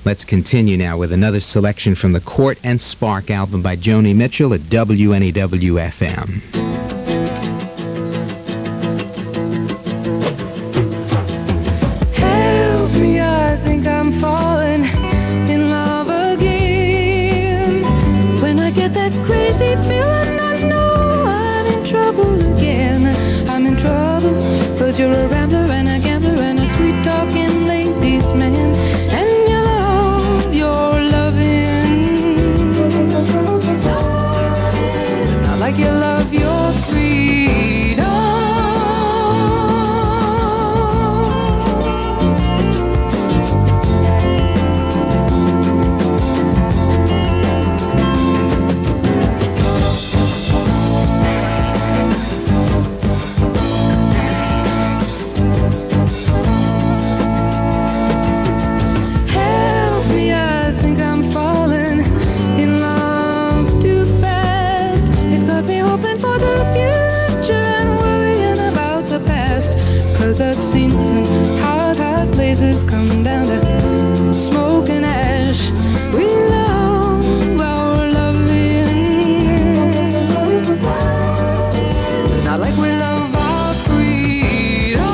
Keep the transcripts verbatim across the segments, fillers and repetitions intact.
Let's continue now with another selection from the Court and Spark album by Joni Mitchell at W N E W F M. Help me, I think I'm falling in love again. When I get that crazy feeling, I know I'm in trouble again. I'm in trouble, cause you're a rambler and a gambler and a sweet-talking ladies' man. And you love your loving, not like you love your freedom. I've seen some hot, hot places come down to smoke and ash. We love our loving, not like we love our freedom.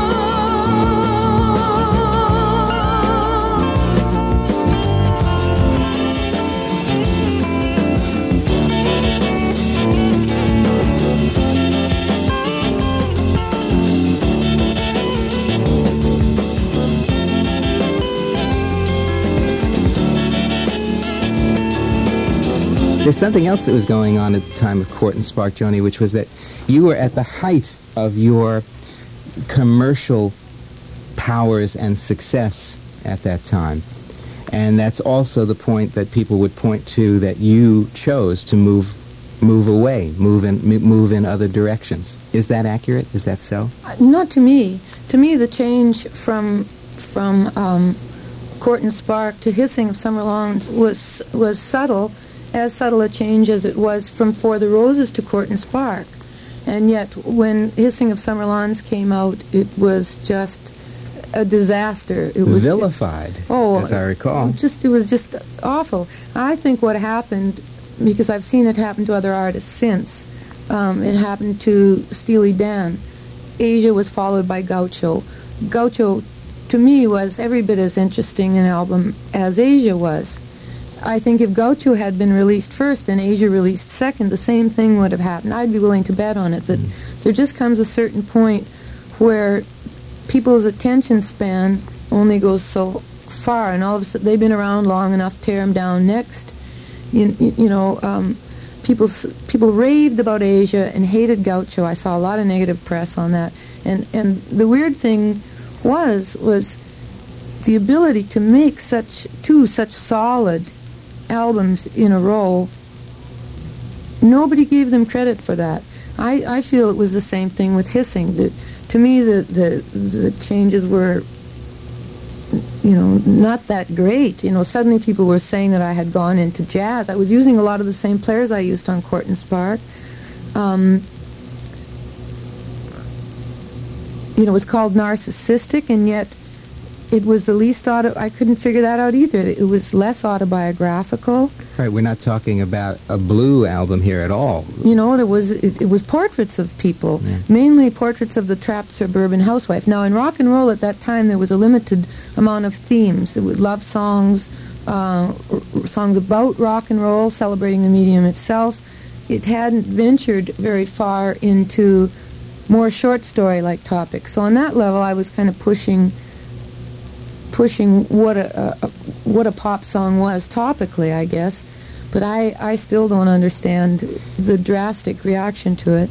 There's something else that was going on at the time of Court and Spark, Joni, which was that you were at the height of your commercial powers and success at that time. And that's also the point that people would point to, that you chose to move move away, move in, move in other directions. Is that accurate? Is that so? Not to me. To me, the change from from um, Court and Spark to Hissing of Summer Lawns was was subtle, as subtle a change as it was from For the Roses to Court and Spark. And yet, when Hissing of Summer Lawns came out, it was just a disaster. It was vilified, it, oh, as I recall. Just it was just awful. I think what happened, because I've seen it happen to other artists since, um, it happened to Steely Dan. Asia was followed by Gaucho. Gaucho, to me, was every bit as interesting an album as Asia was. I think if Gaucho had been released first and Asia released second, the same thing would have happened. I'd be willing to bet on it, that mm. there just comes a certain point where people's attention span only goes so far, and all of a sudden they've been around long enough to tear them down next. You, you know, um, people people raved about Asia and hated Gaucho. I saw a lot of negative press on that. And, and the weird thing was, was the ability to make such two such solid albums in a row. Nobody gave them credit for that. I, I feel it was the same thing with Hissing. The, to me, the, the the changes were, you know, not that great. You know, suddenly people were saying that I had gone into jazz. I was using a lot of the same players I used on Court and Spark. Um, you know, it was called Narcissistic, and yet it was the least auto. I couldn't figure that out either. It was less autobiographical. Right, we're not talking about a blue album here at all. You know, there was it, it was portraits of people, yeah. mainly portraits of the trapped suburban housewife. Now, in rock and roll at that time, there was a limited amount of themes. It was love songs, uh, songs about rock and roll, celebrating the medium itself. It hadn't ventured very far into more short story-like topics. So on that level, I was kind of pushing. pushing what a, a what a pop song was topically, I guess, but I, I still don't understand the drastic reaction to it.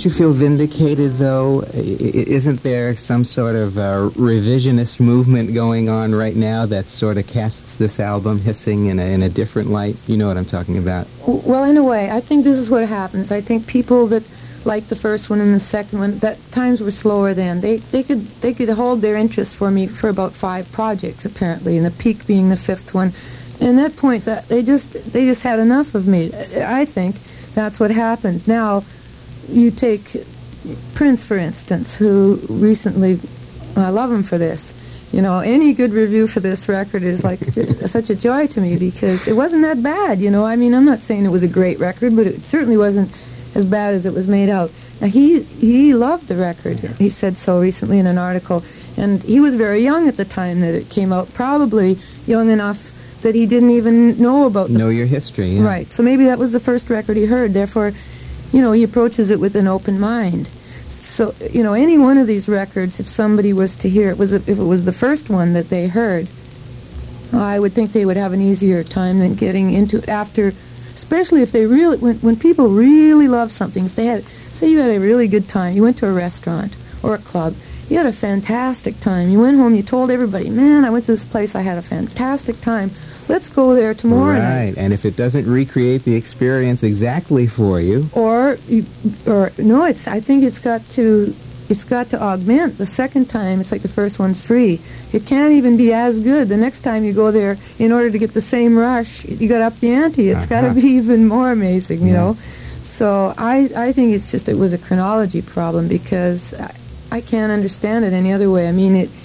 you feel vindicated, though? I- i- Isn't there some sort of uh, revisionist movement going on right now that sort of casts this album hissing in a, in a different light? You know what I'm talking about. Well, in a way, I think this is what happens. I think people that like the first one and the second one, that times were slower then. They they could they could hold their interest for me for about five projects apparently, and the peak being the fifth one. And at that point, that they just they just had enough of me. I think that's what happened. Now, you take Prince, for instance, who recently, I love him for this. You know, any good review for this record is like such a joy to me because it wasn't that bad. You know, I mean, I'm not saying it was a great record, but it certainly wasn't as bad as it was made out. Now, he he loved the record. He said so recently in an article, and he was very young at the time that it came out, probably young enough that he didn't even know about the Know your history. Yeah. Right. So maybe that was the first record he heard. Therefore, you know, he approaches it with an open mind. So, you know, any one of these records, if somebody was to hear it, was if it was the first one that they heard, I would think they would have an easier time than getting into it after, especially if they really, when, when people really love something, if they had, say you had a really good time, you went to a restaurant or a club, you had a fantastic time, you went home, you told everybody, man, I went to this place, I had a fantastic time, let's go there tomorrow night. Right, and if it doesn't recreate the experience exactly for you, Or, you- or no, it's. I think it's got to, it's got to augment. The second time, it's like the first one's free. It can't even be as good. The next time you go there, in order to get the same rush, you got to up the ante. It's got Uh-huh. to be even more amazing, you Yeah. know. So I, I think it's just it was a chronology problem because I, I can't understand it any other way. I mean it.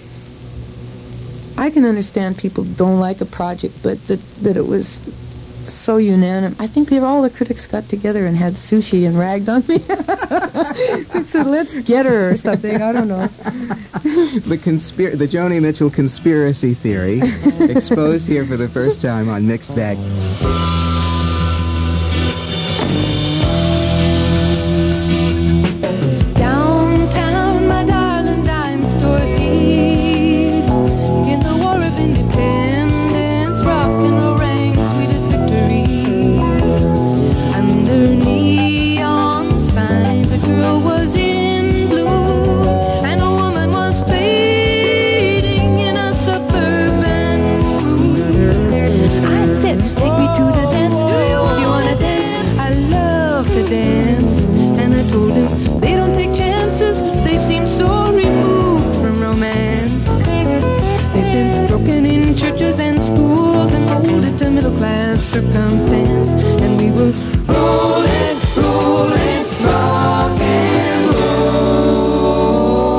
I can understand people don't like a project, but that that it was so unanimous. I think they were, all the critics got together and had sushi and ragged on me. They said, let's get her or something. I don't know. the conspir- the Joni Mitchell conspiracy theory exposed here for the first time on Mixed Bag. Downtown, my darling dime store thief. In the War of Independence, rock and roll rang sweetest victory. Under neon signs, a girl was in bloom, and a woman was fading in a suburban room. I said, take me to the dance. Do you, do you wanna dance? I love to dance. And I told him, they don't take chances, they seem so removed from romance. They've been broken in churches and schools and molded to middle class circumstance. And we were rolling, rolling, rock and rolling.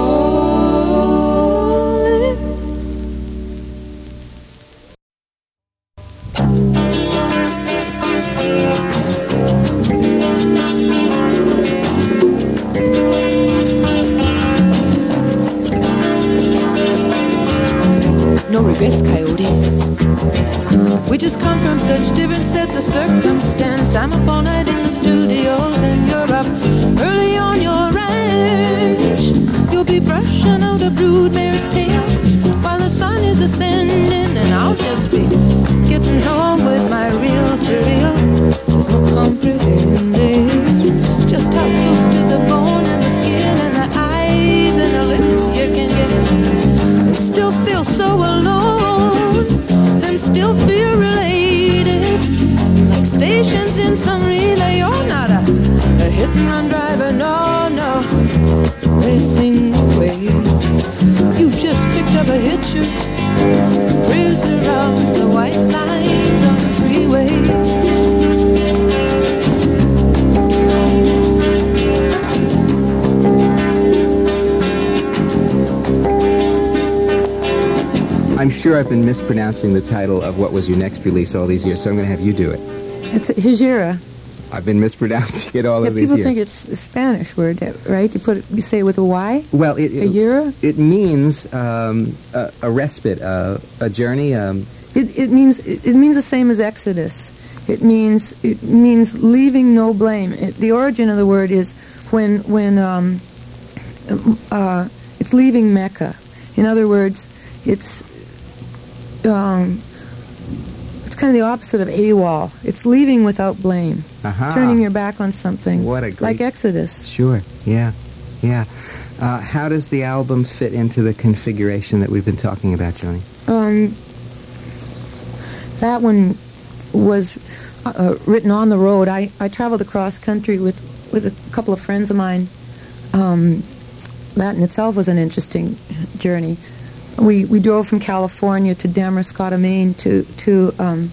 No regrets, Coyote. We just come from such different sets of circumstance. I'm up all night in the studios and you're up early on your ranch. You'll be brushing out a broodmare's tail while the sun is ascending, and I'll just be getting home with my real to real. There's no comprehending just how close to the bone and the skin and the eyes and the lips you can get. And still feel so alone, then still feel related. Like stations in some relay, you're not a, a hit and run driver, no, no. Racing away, you just picked up a hitcher, cruised around the white lines on the freeway. I'm sure I've been mispronouncing the title of what was your next release all these years, so I'm going to have you do it. It's Hijira. I've been mispronouncing it all Yeah, of these people years. think it's a Spanish word, right? You put it, you say it with a Y. Well, it it, Hijira. it means um, a, a respite, uh, a journey. Um, It, it means it, it means the same as Exodus. It means it means leaving no blame. It, the origin of the word is when when um, uh, it's leaving Mecca. In other words, it's um, it's kind of the opposite of AWOL. It's leaving without blame, Aha. turning your back on something. What a great... Like Exodus. Sure, yeah, yeah. Uh, how does the album fit into the configuration that we've been talking about, Joni? Um, that one was uh, written on the road. I, I traveled across country with, with a couple of friends of mine. Um, that in itself was an interesting journey. We we drove from California to Damariscotta, Maine, to to um,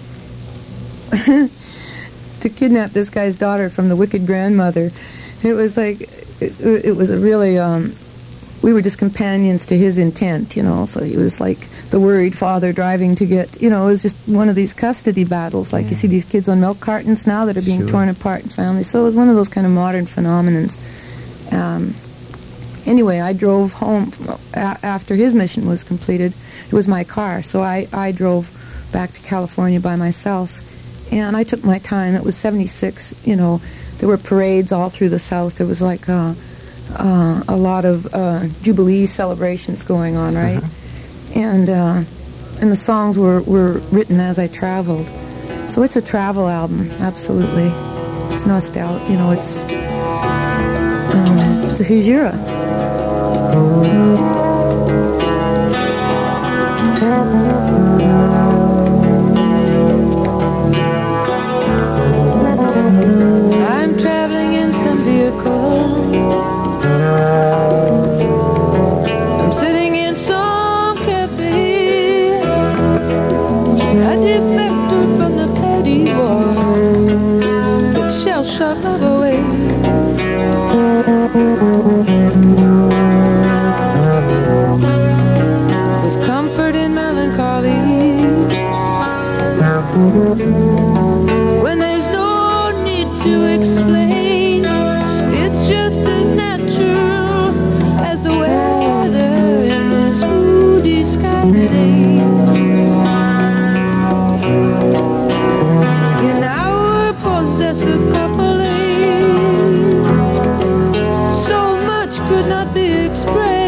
to kidnap this guy's daughter from the wicked grandmother. It was like it, it was a really um, we were just companions to his intent, you know. So he was like the worried father driving to get, you know, it was just one of these custody battles, like yeah. you see these kids on milk cartons now that are being sure. torn apart in families. So it was one of those kind of modern phenomenons. Um, Anyway, I drove home a- after his mission was completed. It was my car, so I, I drove back to California by myself. And I took my time. It was seventy-six, you know. There were parades all through the South. There was like uh, uh, a lot of uh, Jubilee celebrations going on, right? Uh-huh. And uh, and the songs were, were written as I traveled. So it's a travel album, absolutely. It's nostalgic, you know, it's, um, it's a hijira. I'm traveling in some vehicle. I'm sitting in some cafe. A defector from the petty wars that shall shut love away. There's comfort in melancholy when there's no need to explain. It's just as natural as the weather in this moody sky today. In our possessive coupling, so much could not be expressed.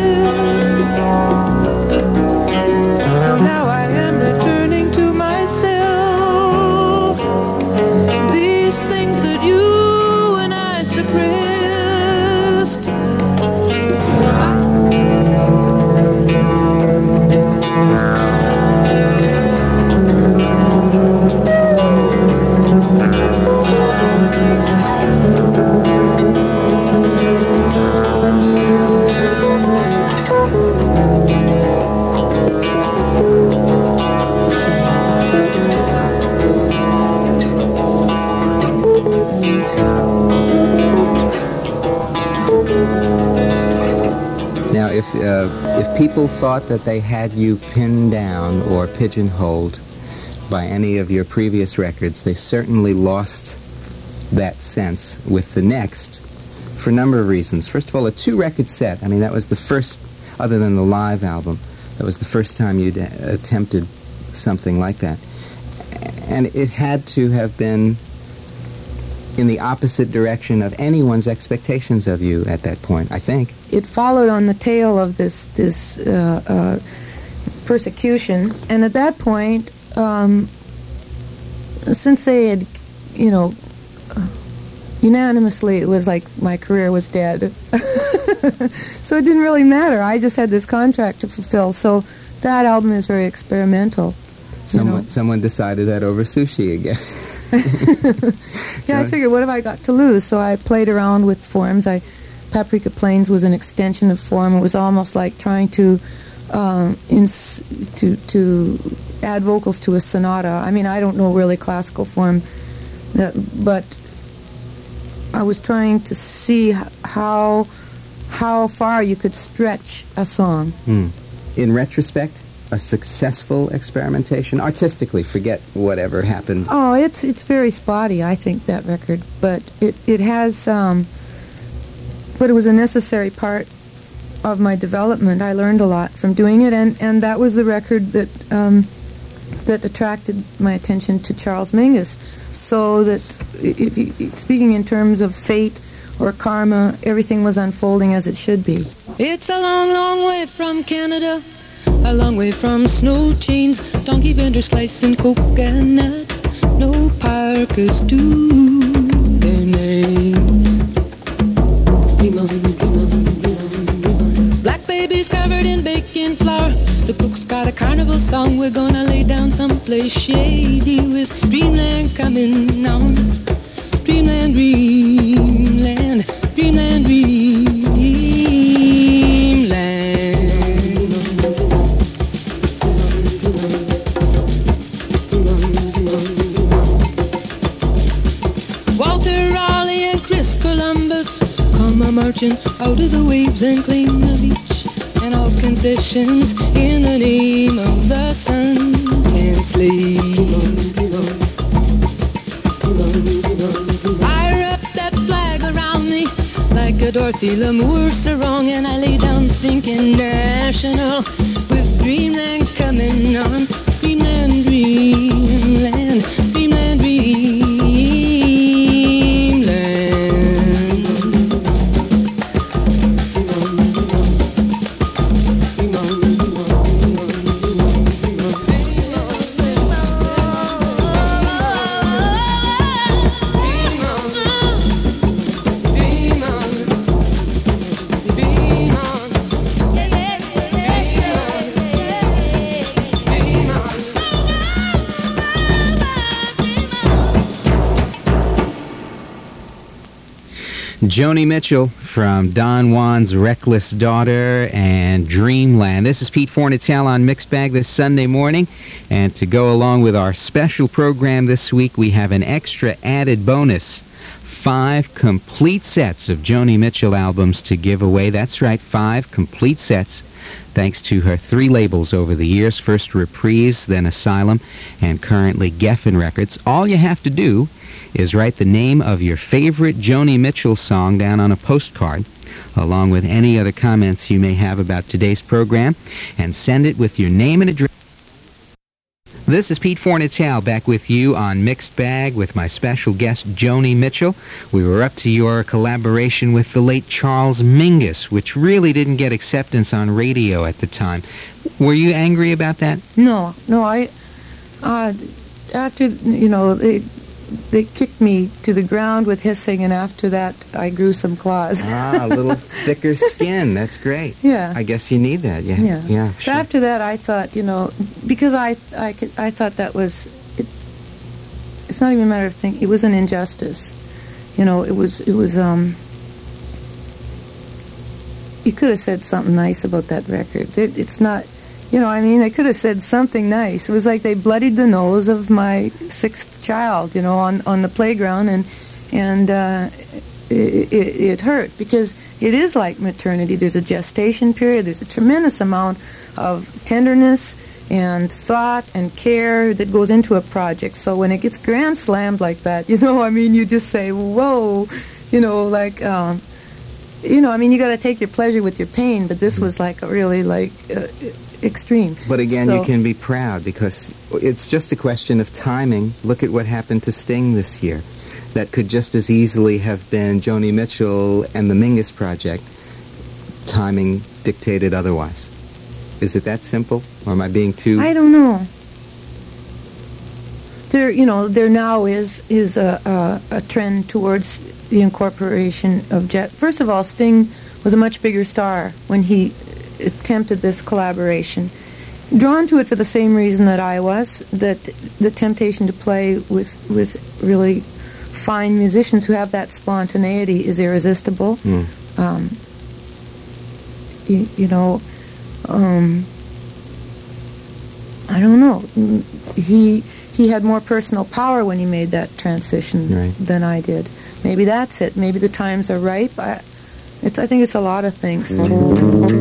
So now I am returning to myself, these things that you and I suppressed. Now, if uh, if people thought that they had you pinned down or pigeonholed by any of your previous records, they certainly lost that sense with the next, for a number of reasons. First of all, a two-record set. I mean, that was the first, other than the live album, that was the first time you'd attempted something like that. And it had to have been in the opposite direction of anyone's expectations of you at that point, I think. It followed on the tail of this this uh, uh, persecution, and at that point, um, since they had, you know, uh, unanimously, it was like my career was dead. So it didn't really matter. I just had this contract to fulfill. So that album is very experimental. Someone, you know? someone decided that over sushi again. Yeah, I figured, what have I got to lose? So I played around with forms. I, Paprika Plains was an extension of form. It was almost like trying to, um, ins- to to add vocals to a sonata. I mean, I don't know really classical form, that, but I was trying to see how how far you could stretch a song. Hmm. In retrospect, a successful experimentation artistically. Forget whatever happened. Oh, it's it's very spotty, I think, that record, but it it has. Um, but it was a necessary part of my development. I learned a lot from doing it, and, and that was the record that um, that attracted my attention to Charles Mingus. So that, if you, speaking in terms of fate or karma, everything was unfolding as it should be. It's a long, long way from Canada a long way from snow chains, donkey vendors slicing coconut. No Parkers do their names. Black babies covered in baking flour. The cook's got a carnival song. We're gonna lay down someplace shady with dreamland coming on. Dreamland, dreamland, dreamland, dreamland. Walter Raleigh and Chris Columbus come a-marching out of the waves and claim the beach and all concessions in the name of the sun-tanned slaves. Fire up that flag around me like a Dorothy Lamour sarong, and I lay down thinking national with dreamland coming on. Dreamland, dreamland, dreamland, dreamland. Joni Mitchell from Don Juan's Reckless Daughter and Dreamland. This is Pete Fornatale on Mixed Bag this Sunday morning. And to go along with our special program this week, we have an extra added bonus. Five complete sets of Joni Mitchell albums to give away. That's right, five complete sets, thanks to her three labels over the years. First Reprise, then Asylum, and currently Geffen Records. All you have to do is write the name of your favorite Joni Mitchell song down on a postcard, along with any other comments you may have about today's program, and send it with your name and address. This is Pete Fornatale back with you on Mixed Bag with my special guest, Joni Mitchell. We were up to your collaboration with the late Charles Mingus, which really didn't get acceptance on radio at the time. Were you angry about that? No, no, I, uh, after, you know, they, they kicked me to the ground with hissing, and after that, I grew some claws. Ah, a little thicker skin. That's great. Yeah. I guess you need that. Yeah. Yeah. Yeah. So Sure. after that, I thought, you know, because I, I, could, I thought that was, it, it's not even a matter of thinking. It was an injustice. You know, it was, it was, um, you could have said something nice about that record. It, it's not, you know, I mean, they could have said something nice. It was like they bloodied the nose of my sixth child, you know, on, on the playground, and and uh, it, it, it hurt, because it is like maternity. There's a gestation period. There's a tremendous amount of tenderness and thought and care that goes into a project. So when it gets grand slammed like that, you know, I mean, you just say, whoa, you know, like, um, you know, I mean, you got to take your pleasure with your pain, but this was like really like... Uh, extreme. But again, so, you can be proud, because it's just a question of timing. Look at what happened to Sting this year. That could just as easily have been Joni Mitchell and the Mingus Project. Timing dictated otherwise. Is it that simple? Or am I being too... I don't know. There, you know, there now is is a, a, a trend towards the incorporation of jet. First of all, Sting was a much bigger star when he attempted this collaboration. Drawn to it for the same reason that I was, that the temptation to play with with really fine musicians who have that spontaneity is irresistible. Mm. Um, you, you know, um, I don't know. He he had more personal power when he made that transition right. than I did. Maybe that's it. Maybe the times are ripe. I, It's, I think it's a lot of things. I down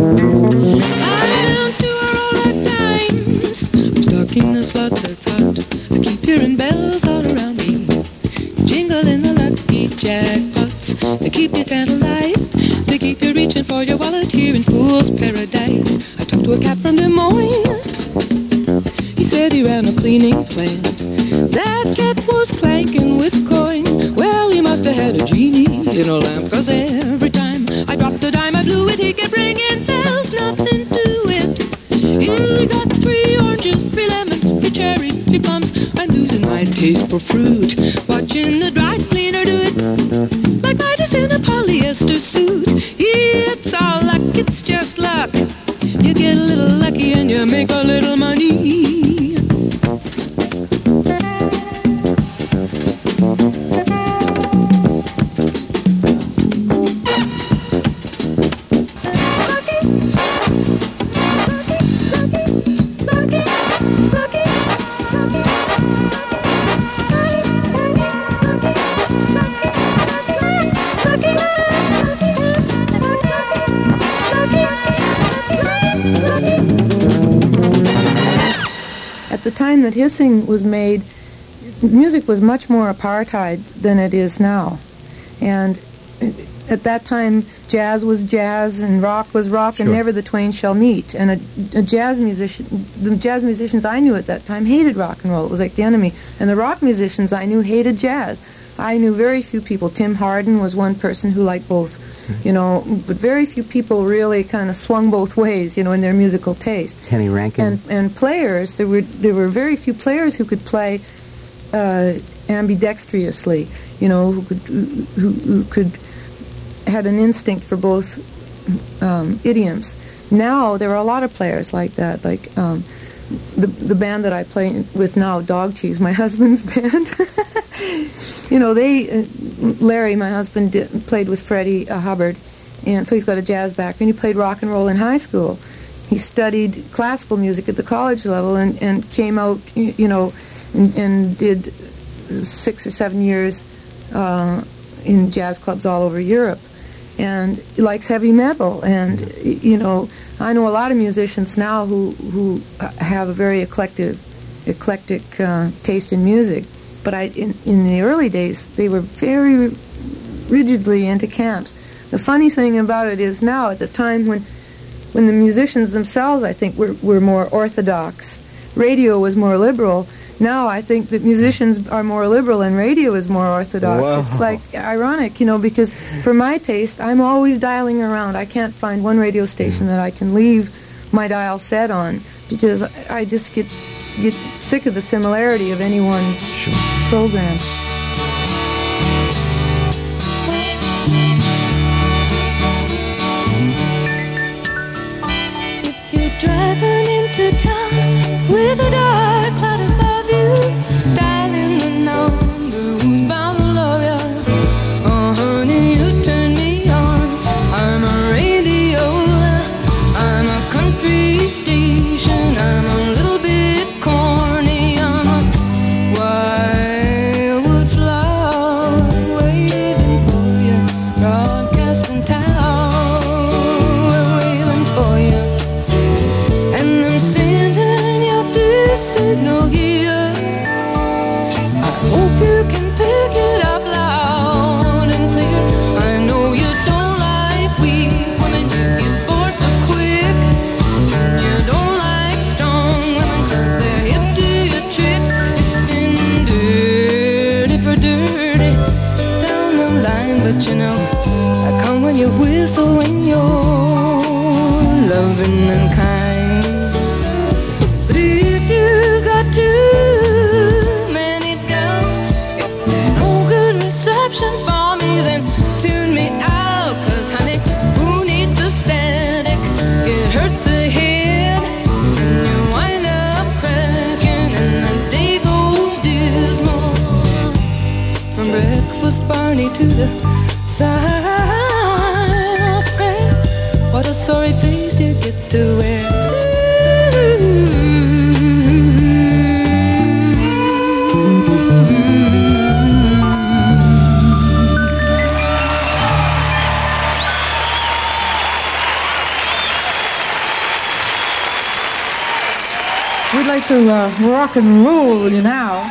to all the times. I'm stuck in the slot that's hot. I keep hearing bells all around me, jingling the lucky jackpots. They keep you tantalized. They keep you reaching for your wallet here in Fool's Paradise. I talked to a cat from Des Moines. He said he ran a cleaning plant. That cat was clanking with coin. Well, he must have had a genie in a lamp, 'cause every time I dropped a dime, I blew it. He kept ringing bells, nothing to it. He I got three oranges, three lemons, three cherries, three plums. I'm losing my taste for fruit, watching the dry cleaner do it like I just in a polyester suit. It's all luck, it's just luck. You get a little lucky and you make a little money. At the time that Hissing was made, music was much more apartheid than it is now. And at that time, jazz was jazz and rock was rock, Sure. and never the twain shall meet. And a, a jazz musician, the jazz musicians I knew at that time hated rock and roll. It was like the enemy. And the rock musicians I knew hated jazz. I knew very few people. Tim Hardin was one person who liked both, you know, but very few people really kind of swung both ways, you know, in their musical taste. Kenny Rankin. And and players, there were there were very few players who could play uh, ambidextrously, you know, who could who, who could had an instinct for both um, idioms. Now there are a lot of players like that, like um, the the band that I play with now, Dog Cheese, my husband's band. You know, they uh, Larry, my husband, did, played with Freddie uh, Hubbard, and so he's got a jazz background. He played rock and roll in high school. He studied classical music at the college level and, and came out, you, you know, and, and did six or seven years uh, in jazz clubs all over Europe. And he likes heavy metal. And, you know, I know a lot of musicians now who, who have a very eclectic, eclectic uh, taste in music. But I, in, in the early days, they were very rigidly into camps. The funny thing about it is now, at the time when when the musicians themselves, I think, were, were more orthodox, radio was more liberal. Now I think that musicians are more liberal and radio is more orthodox. Wow. It's like ironic, you know, because for my taste, I'm always dialing around. I can't find one radio station that I can leave my dial set on, because I just get get sick of the similarity of any one Sure. program. If you're driving into town with a dark cloud above you, dialing the number who's bound to love you. Oh, honey, you turn me on. I'm a radio, I'm a country station, I'm a little bit corny, I'm a wildwood flower waiting for you, broadcasting town, we're waiting for you, and I'm sending your this signal here. I hope you can pick it up loud and clear. I know you don't like weak women, you get bored so quick. You don't like strong women, cause they're hip to your tricks. It's been dirty for dirty down the line, but you know, I come when you whistle, when you're loving and kind. But if you got too many doubts, if there's no good reception for me, then tune me out. Cause honey, who needs the static? It hurts the head, and you wind up cracking, and the day goes dismal. From breakfast Barney to the sign of prayer, what a sorry face you get to wear. We'd like to uh, rock and roll you now.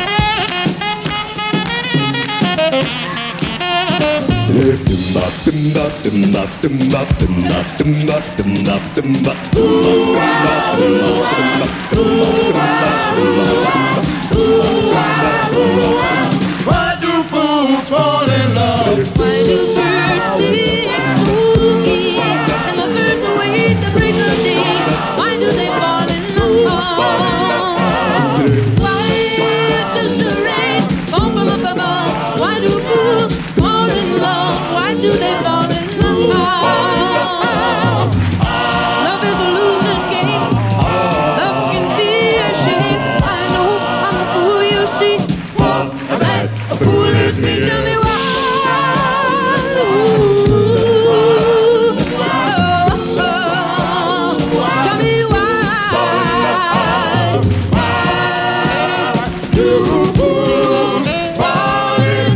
If you love Why do fools fall in love? Why do birds sing spooky and lovers await the break of day? Why do they fall in love? Why does the rain fall from up above? Why do fools fall in love? Why do they fall in love? Love is a losing game. Love can be a shame. I know I'm a fool, you see. Like a fool is me, tell me why. Ooh, oh, oh, tell me why. Why do fools fall in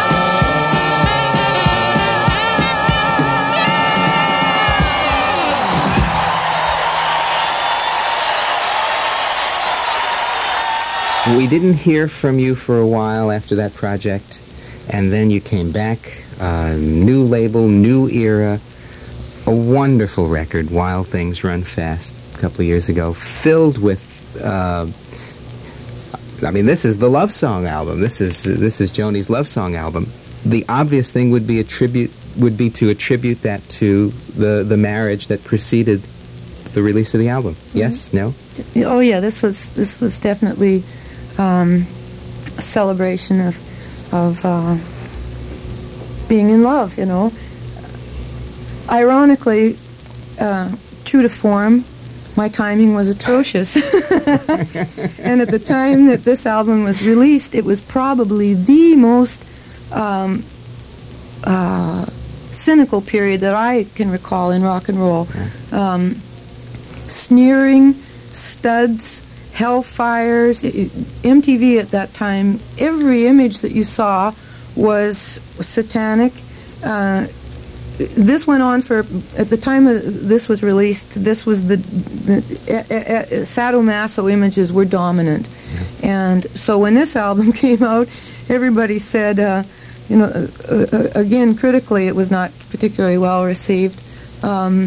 We didn't hear from you for a while after that project, and then you came back, uh, new label, new era, a wonderful record, Wild Things Run Fast, a couple of years ago, filled with, uh, I mean, this is the love song album. This is this is Joni's love song album. The obvious thing would be a tribute, would be to attribute that to the, the marriage that preceded the release of the album. Mm-hmm. Yes? No? Oh yeah, this was this was definitely um, a celebration of of uh, being in love. You know, ironically, uh, true to form, my timing was atrocious. And at the time that this album was released, it was probably the most um, uh, cynical period that I can recall in rock and roll. Um, sneering, studs, hellfires, it, M T V at that time, every image that you saw was satanic. Uh, this went on for, at the time this was released, this was the, the uh, uh, sadomaso images were dominant. And so when this album came out, everybody said, uh, you know, uh, uh, again, critically, it was not particularly well received. Um,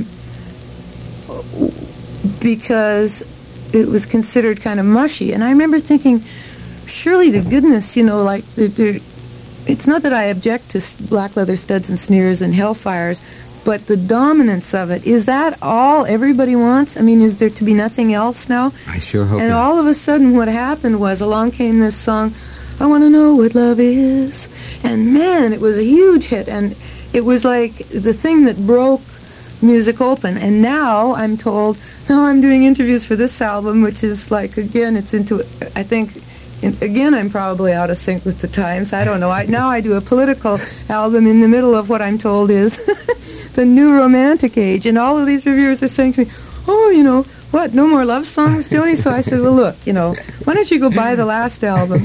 because it was considered kind of mushy. And I remember thinking, surely to goodness, you know, like, they're, they're, it's not that I object to black leather studs and sneers and hellfires, but the dominance of it, is that all everybody wants? I mean, is there to be nothing else now? I sure hope And not. all of a sudden what happened was, along came this song, I Want to Know What Love Is. And man, it was a huge hit. And it was like the thing that broke music open. And now I'm told, now I'm doing interviews for this album, which is like, again, it's into, I think, in, again, I'm probably out of sync with the times. I don't know. I, now I do a political album in the middle of what I'm told is the new romantic age. And all of these reviewers are saying to me, oh, you know, what, no more love songs, Joni? So I said, well, look, you know, why don't you go buy the last album?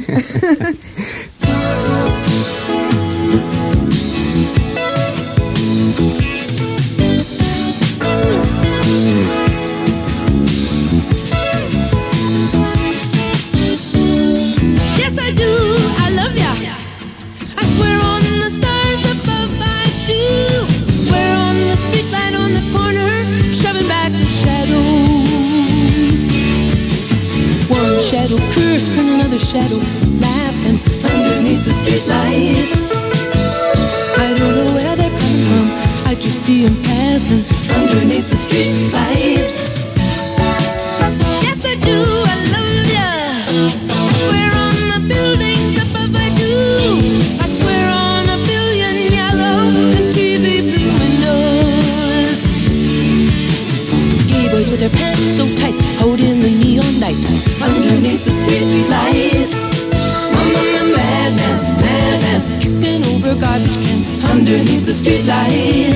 Yes, I do. I love ya. I swear on the stars above, I do. Swear on the street light on the corner, shoving back the shadows. One shadow cursing, another shadow laughing underneath the street light. I don't know where they're coming from. I just see them passing underneath the street light. Yes, I do. I love ya. I swear on the buildings above, I do. I swear on a billion yellow and T V blue windows. Gay boys with their pants so tight, holding the neon light underneath the street light. Mama, madman, madman, kicking over garbage cans underneath the street light.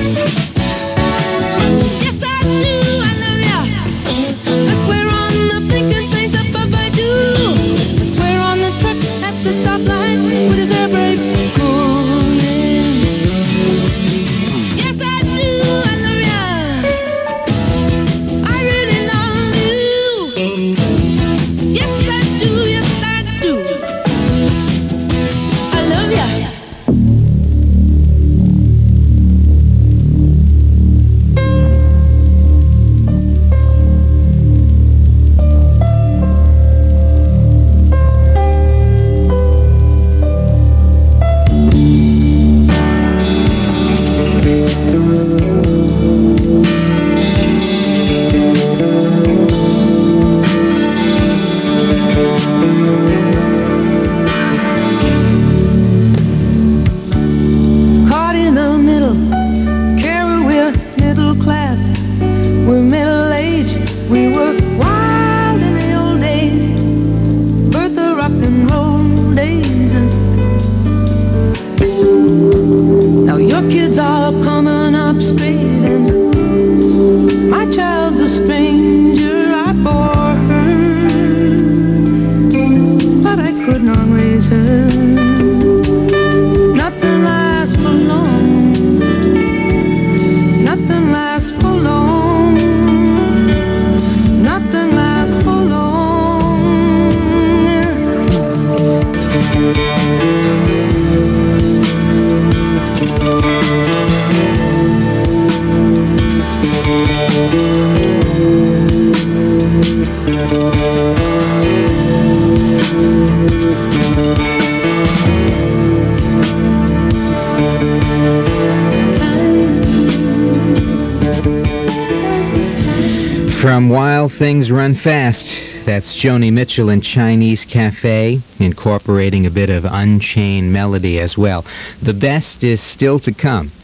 Yes, I do. I love ya. I swear on the blinking things above, I do. I swear on the truck at the stoplight with his air brakes on. Yes, I do. I love ya. I really love you. Yes, I do. Yes, I do. I love ya. From While Things Run Fast, that's Joni Mitchell in Chinese Cafe, incorporating a bit of Unchained Melody as well. The best is still to come.